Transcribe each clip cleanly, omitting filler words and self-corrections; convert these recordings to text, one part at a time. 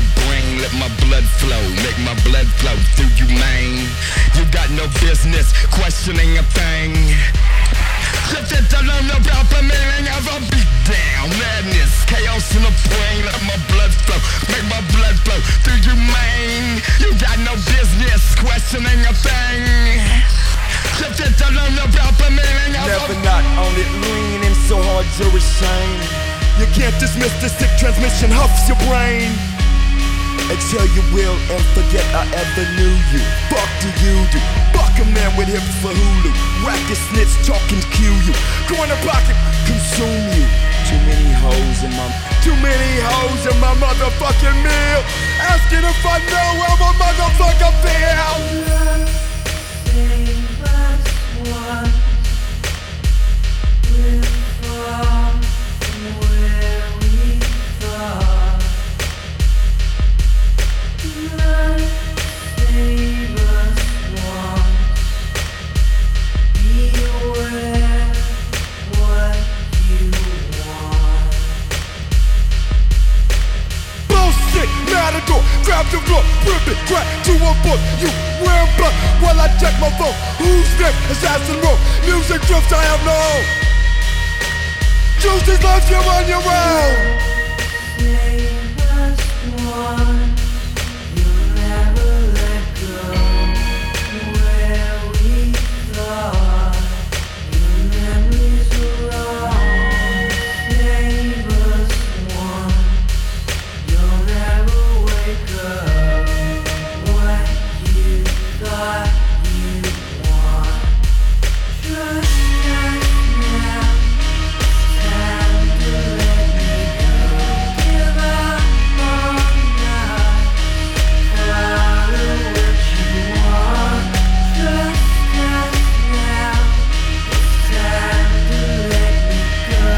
brain, let my blood flow, make my blood flow through you, man. You got no business questioning a thing. Just to learn about the meaning of a beatdown. Madness, chaos in the brain, let my blood flow, make my blood flow through you, man. You got no business questioning a thing. Just to learn about the meaning of Never not on it, leaning so hard you're ashamed. You can't dismiss the sick transmission, huffs your brain. Exhale your will and forget I ever knew you. Fuck do you do? Fuck a man with hips for Hulu. Whack your snitch, talking cue you. Go in the pocket, consume you. Too many hoes in my motherfucking meal. Asking if I know how my motherfucker feel. Grab the rope, rip it, crack to a book. You wearing blood while I check my phone. Who's next? Assassin rope. Music drifts, I have no hope. Juices left you on your own. Save us one. You'll never let go. Where we thought your memories were wrong. Save us one. You'll never wake up. What you thought you want. Trust us now. Time to let me go. Give up on now. Follow what you want. Trust us now. It's time to let me go.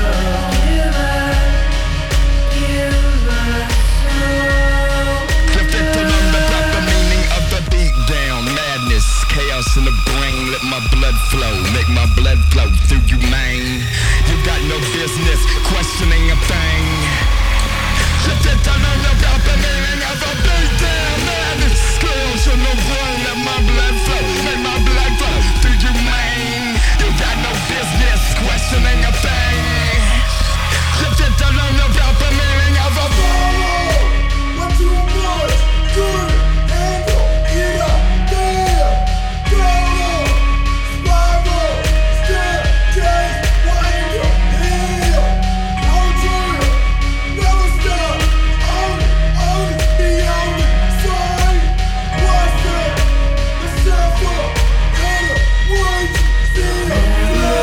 Give us soul. Drifted to learn about the meaning of the beat down. Madness, chaos in the brain, let my blood flow, make my blood flow through you, man. You got no business questioning a thing. Drifted to learn about the meaning of a beat down. Madness, chaos in the brain, let my blood flow, make my blood flow through you, man. You got no business questioning a thing. Drifted to learn about the meaning of a What you want? Good, handle, get up, there. Down, spiral, staircase, wind up, heel. I'll do it, never stop. Own it, be on it. Sorry, what's up? Myself up, better, words, see it.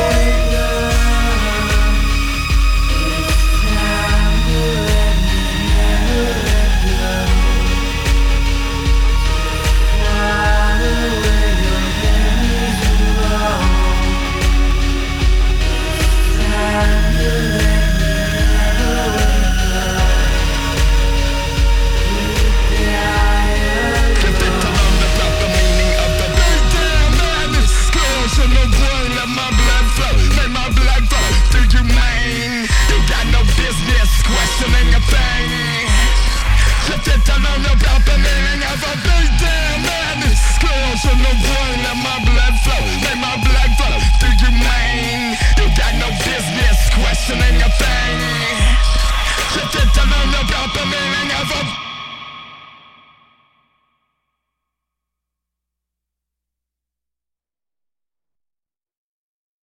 Questioning a thing. Drifted to learn about the meaning of a beat down. Madness, chaos in the brain, let my blood flow, make my blood flow through you, man. You got no business questioning a thing. Drifted to learn about the meaning of a